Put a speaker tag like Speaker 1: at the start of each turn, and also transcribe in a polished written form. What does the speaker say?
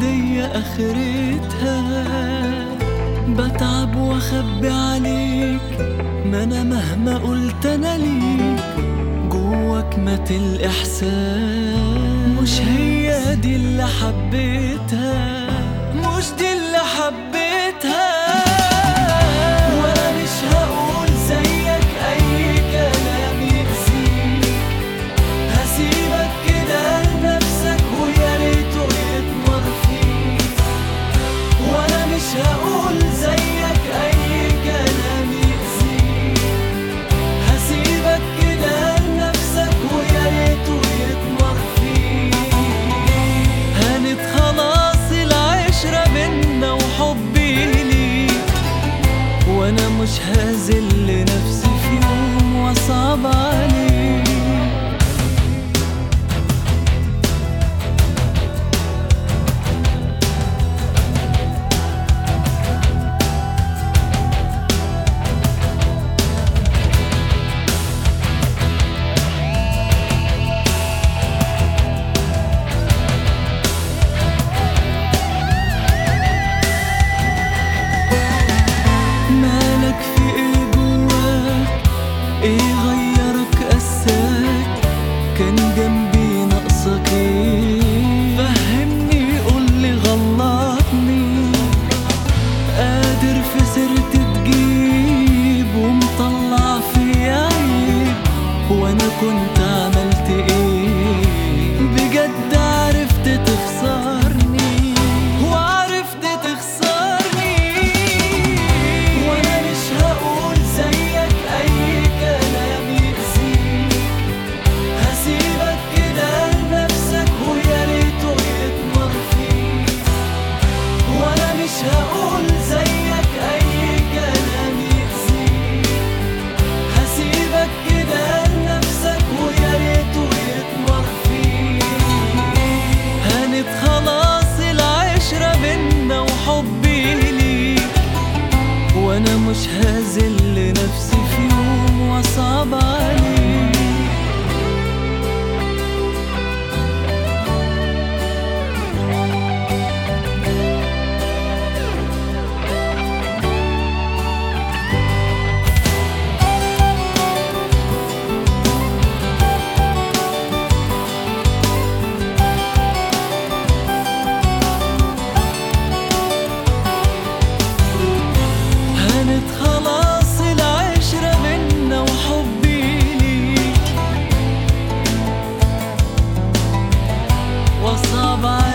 Speaker 1: هي اخرتها. بتعب واخبي عليك، ما انا مهما قلت انا ليك جواك مات الاحساس. مش هي دي اللي حبيتها، مش دي اللي حبيتها. وانا مش هقول زيك اي كلام يأذيك، هسيبك كده لنفسك ويا ريته يتمر فيك. وانا مش هقول زيك اي كلام يأذيك، هسيبك كده لنفسك ويا ريته يتمر فيك. هانت خلاص العشرة بينا وحبي ليك، وانا مش هذل نفسي في يوم وصعب عليك. مالك في ايه جواك، ايه غيرك قساك، كان جنبي ناقصك ايه؟ فهمني قولي غلطني، قادر في سيرتي تجيب ومطلع في عيب، وانا كنت عملت ايه؟ بجد عرفت تخسرني وعرفت تخسرني. وانا مش هقول زيك اي كلام يأذيك، هسيبك كده لنفسك ويا ريته يتمر فيك. وانا مش هقول زيك اي كلام يأذيك، هسيبك كده لنفسك ويا ريته يتمر فيك. هانت خلاص العشرة بينا وحبي ليك، وانا مش هذل نفسي في يوم وصعب عليك. هانت خلاص العشرة بينا وحبي ليك، وصعب عليك.